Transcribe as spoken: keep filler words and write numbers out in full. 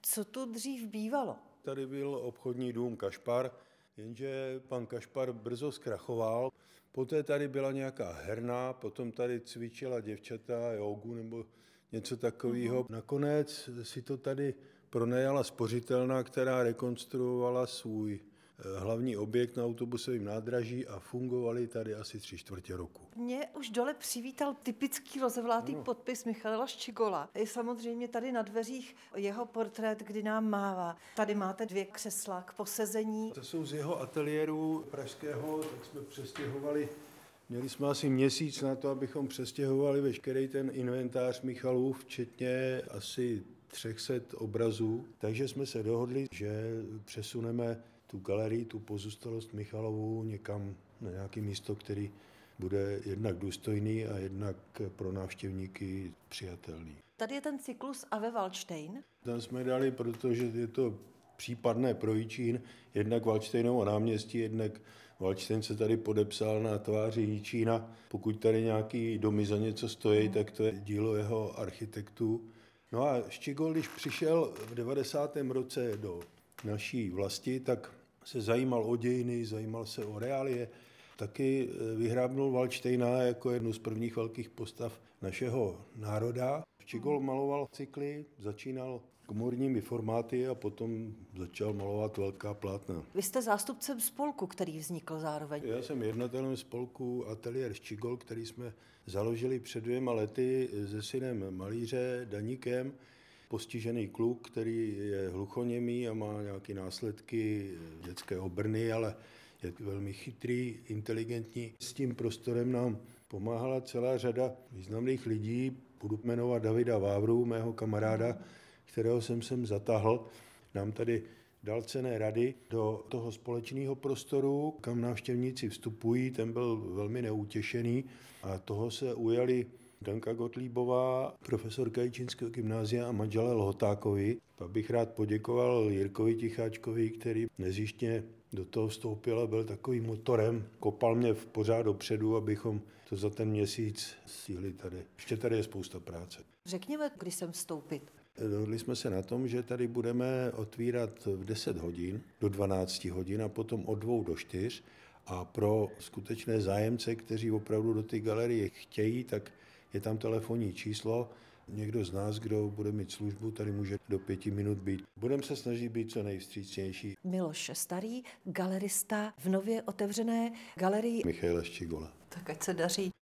Co tu dřív bývalo? Tady byl obchodní dům Kašpar, jenže pan Kašpar brzo zkrachoval. Poté tady byla nějaká herna, potom tady cvičila děvčata, jógu nebo něco takového. Mm-hmm. Nakonec si to tady pronajala spořitelna, která rekonstruovala svůj hlavní objekt na autobusovém nádraží a fungovali tady asi tři čtvrtě roku. Mě už dole přivítal typický rozevlátý no. podpis Michaela Ščigola. Je samozřejmě tady na dveřích jeho portrét, kdy nám mává. Tady máte dvě křesla k posezení. To jsou z jeho ateliéru pražského, tak jsme přestěhovali. Měli jsme asi měsíc na to, abychom přestěhovali veškerý ten inventář Michalův, včetně asi tři sta obrazů. Takže jsme se dohodli, že přesuneme tu galerii, tu pozůstalost Michalovu někam na nějaké místo, který bude jednak důstojný a jednak pro návštěvníky přijatelný. Tady je ten cyklus Ave Waldstein. Tam jsme dali, protože je to případné pro Jičín, jednak Waldsteinovo náměstí, jednak Waldstein se tady podepsal na tváři Jičína. Pokud tady nějaký domy za něco stojí, tak to je dílo jeho architektů. No a Ščigol, když přišel v devadesátém roce do naší vlasti, tak se zajímal o dějiny, zajímal se o reálie. Taky vyhrábnul Waldsteina jako jednu z prvních velkých postav našeho národa. Ščigol maloval cykly, začínal komorními formáty a potom začal malovat velká plátna. Vy jste zástupcem spolku, který vznikl zároveň. Já jsem jednatelem spolku Ateliér Ščigol, který jsme založili před dvěma lety se synem malíře Daníkem. Postižený kluk, který je hluchoněmý a má nějaké následky dětské obrny, ale je velmi chytrý, inteligentní. S tím prostorem nám pomáhala celá řada významných lidí. Budu jmenovat Davida Vávru, mého kamaráda, kterého jsem sem zatáhl. Nám tady dal cenné rady do toho společného prostoru, kam návštěvníci vstupují. Ten byl velmi neutěšený a toho se ujali Danka Gottliebová, profesorka Jičínského gymnázia a manžele Lhotákovi. Pak bych rád poděkoval Jirkovi Ticháčkovi, který nezjištně do toho vstoupil a byl takovým motorem. Kopal mě pořád dopředu, abychom to za ten měsíc stihli tady. Ještě tady je spousta práce. Řekněme, kdy sem vstoupit. Dohodli jsme se na tom, že tady budeme otvírat v deset hodin do dvanáct hodin a potom od dvou do čtyř. A pro skutečné zájemce, kteří opravdu do té galerie chtějí, tak je tam telefonní číslo. Někdo z nás, kdo bude mít službu, tady může do pěti minut být. Budeme se snažit být co nejvstřícnější. Miloš Starý, galerista v nově otevřené galerii Michaela Ščigola. Tak ať se daří.